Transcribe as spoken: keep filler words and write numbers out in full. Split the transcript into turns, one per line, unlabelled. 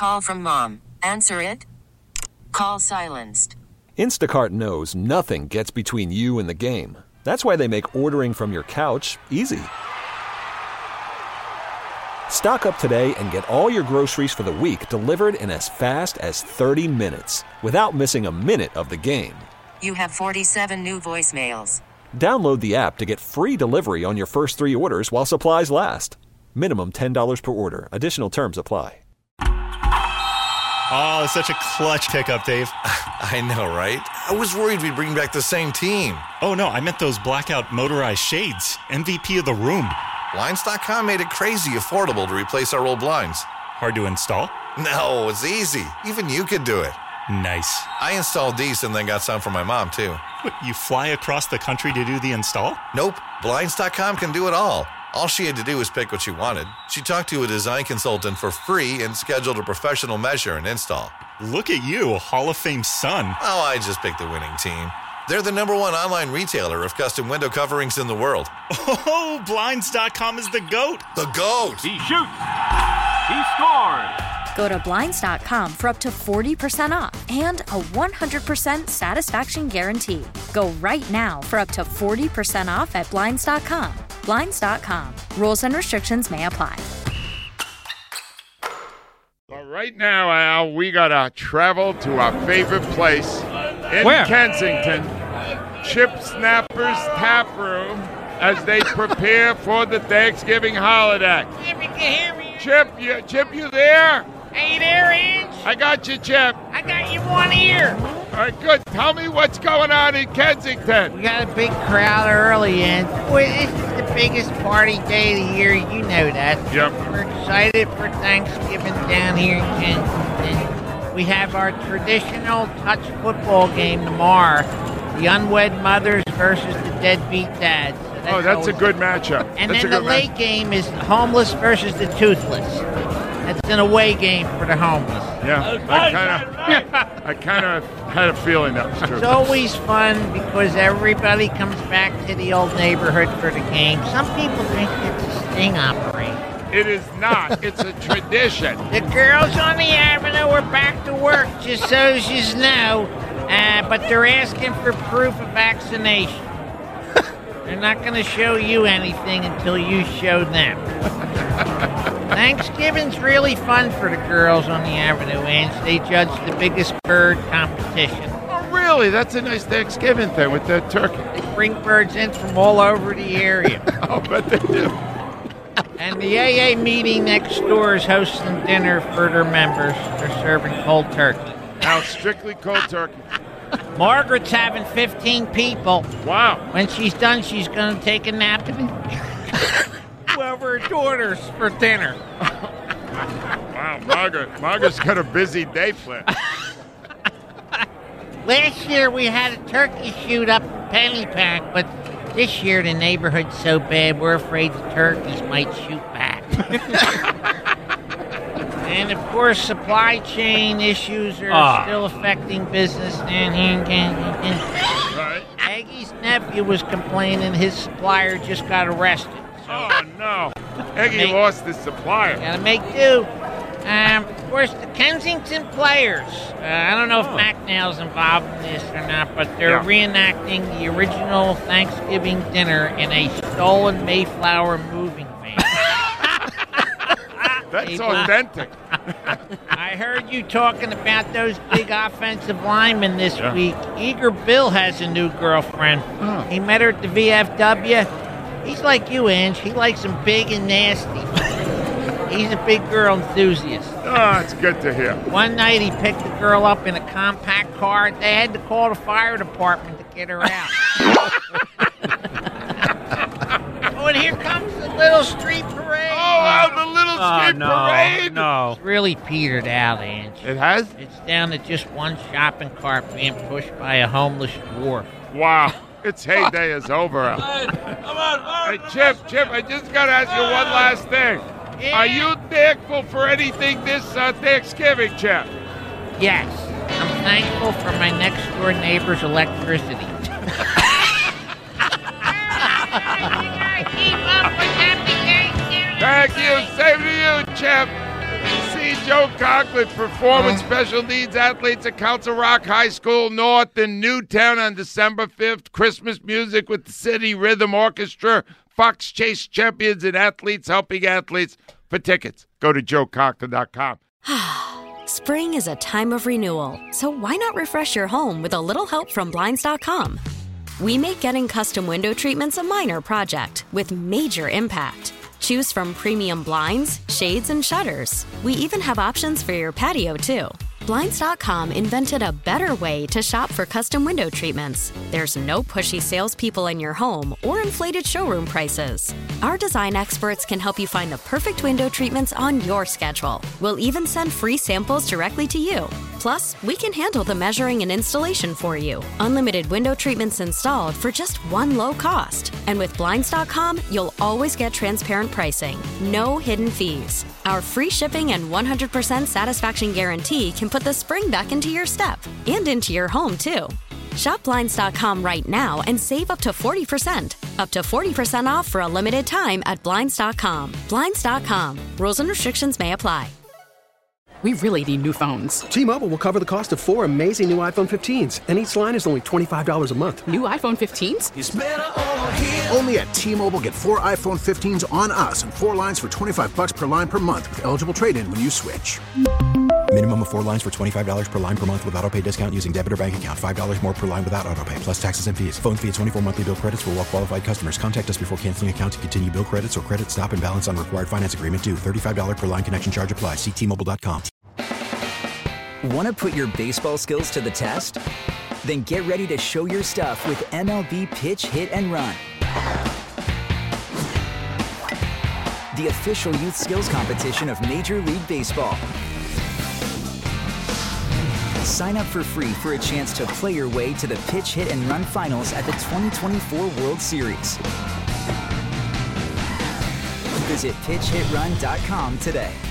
call from mom. Answer it. Call silenced.
Instacart knows nothing gets between you and the game. That's why they make ordering from your couch easy. Stock up today and get all your groceries for the week delivered in as fast as thirty minutes without missing a minute of the game.
You have forty-seven new voicemails.
Download the app to get free delivery on your first three orders while supplies last. Minimum ten dollars per order. Additional terms apply.
Oh, such a clutch pickup, Dave.
I know, right? I was worried we'd bring back the same team.
Oh, no, I meant those blackout motorized shades. M V P of the room.
Blinds dot com made it crazy affordable to replace our old blinds.
Hard to install?
No, it's easy. Even you could do it.
Nice.
I installed these and then got some for my mom, too.
What, you fly across the country to do the install?
Nope. Blinds dot com can do it all. All she had to do was pick what she wanted. She talked to a design consultant for free and scheduled a professional measure and install.
Look at you, Hall of Fame son.
Oh, I just picked the winning team. They're the number one online retailer of custom window coverings in the world.
Oh, Blinds dot com is the GOAT.
The GOAT.
He shoots. He scores.
Go to Blinds dot com for up to forty percent off and a one hundred percent satisfaction guarantee. Go right now for up to forty percent off at Blinds dot com. Blinds dot com. Rules and restrictions may apply.
Well, right now, Al, we got to travel to our favorite place in
Where?
Kensington, Chip Snapper's Tap Room, as they prepare for the Thanksgiving holiday.
Chip, you can hear me?
Chip, you, Chip, you there?
Hey there, Inch.
I got you, Chip.
I got you one ear.
All right, good. Tell me what's going on in Kensington.
We got a big crowd early, Inch. Boy, this is the biggest party day of the year. You know that.
Yep.
We're excited for Thanksgiving down here in Kensington. We have our traditional touch football game tomorrow. The unwed mothers versus the deadbeat dads. So that's
Oh, that's a
always-
good matchup.
And
that's
then
a
the
good
late
match-
game is the homeless versus the toothless. That's an away game for the homeless.
Yeah, I kind of, I kind of had a feeling that was true.
It's always fun because everybody comes back to the old neighborhood for the game. Some people think it's a sting operation.
It is not. It's a tradition.
The girls on the avenue are back to work, just so as you know, uh, but they're asking for proof of vaccination. They're not going to show you anything until you show them. Thanksgiving's really fun for the girls on the avenue, and they judge the biggest bird competition.
Oh, really? That's a nice Thanksgiving thing with the turkey.
They bring birds in from all over the area.
I'll bet they do.
And the A A meeting next door is hosting dinner for their members. They're serving cold turkey.
Now, strictly cold turkey.
Margaret's having fifteen people.
Wow.
When she's done, she's going to take a nap and well, her daughters for dinner.
Wow, Margaret. Margaret's got a busy day planned.
Last year we had a turkey shoot up in Pennypack, but this year the neighborhood's so bad we're afraid the turkeys might shoot back. And of course, supply chain issues are
Ah.
still affecting business down here in Kensington.
Right.
Aggie's nephew was complaining his supplier just got arrested.
Oh, no. Eggie
Make-
lost his supplier.
Gotta make do. Um, of course, the Kensington Players. Uh, I don't know if McNeil's involved in this or not, but they're
Yeah.
reenacting the original Thanksgiving dinner in a stolen Mayflower moving van.
That's
Hey,
authentic.
I heard you talking about those big offensive linemen this
Yeah.
week. Eager Bill has a new girlfriend.
Oh.
He met her at the V F W. He's like you, Ange. He likes them big and nasty. He's a big girl enthusiast.
Oh, it's good to hear.
One night he picked the girl up in a compact car. They had to call the fire department to get her out. Oh, and here comes the little street parade.
Oh, wow, the little
Oh,
street
no,
parade.
no.
It's really petered out, Ange.
It has?
It's down to just one shopping cart being pushed by a homeless dwarf.
Wow. Its heyday is over. Al. Hey, Chip, Chip, I just got to ask you one last thing.
Yeah.
Are you thankful for anything this uh, Thanksgiving, Chip?
Yes, I'm thankful for my next door neighbor's electricity.
Thank you. Same to you, Chip. See me, Joe Conklin, performing special needs athletes at Council Rock High School North in Newtown on December fifth. Christmas music with the City Rhythm Orchestra, Fox Chase champions, and athletes helping athletes. For tickets, go to joe conklin dot com.
Spring is a time of renewal, so why not refresh your home with a little help from Blinds dot com? We make getting custom window treatments a minor project with major impact. Choose from premium blinds, shades, and shutters. We even have options for your patio, too. Blinds dot com invented a better way to shop for custom window treatments. There's no pushy salespeople in your home or inflated showroom prices. Our design experts can help you find the perfect window treatments on your schedule. We'll even send free samples directly to you. Plus, we can handle the measuring and installation for you. Unlimited window treatments installed for just one low cost. And with Blinds dot com, you'll always get transparent pricing. No hidden fees. Our free shipping and one hundred percent satisfaction guarantee can put the spring back into your step and into your home, too. Shop Blinds dot com right now and save up to forty percent. Up to forty percent off for a limited time at Blinds dot com. Blinds dot com. Rules and restrictions may apply.
We really need new phones.
T-Mobile will cover the cost of four amazing new iPhone fifteens, and each line is only twenty-five dollars a month.
New iPhone fifteens?
It's better over here. Only at T-Mobile, get four iPhone fifteens on us and four lines for twenty-five dollars per line per month with eligible trade-in when you switch.
Minimum of four lines for twenty-five dollars per line per month with autopay discount using debit or bank account. five dollars more per line without autopay, plus taxes and fees. Phone fee at twenty-four monthly bill credits for well-qualified customers. Contact us before canceling account to continue bill credits or credit stop and balance on required finance agreement due. thirty-five dollars per line connection charge applies. See T Mobile dot com.
Want to put your baseball skills to the test? Then get ready to show your stuff with M L B Pitch, Hit, and Run. The official youth skills competition of Major League Baseball. Sign up for free for a chance to play your way to the Pitch, Hit, and Run finals at the twenty twenty-four World Series. Visit pitch hit run dot com today.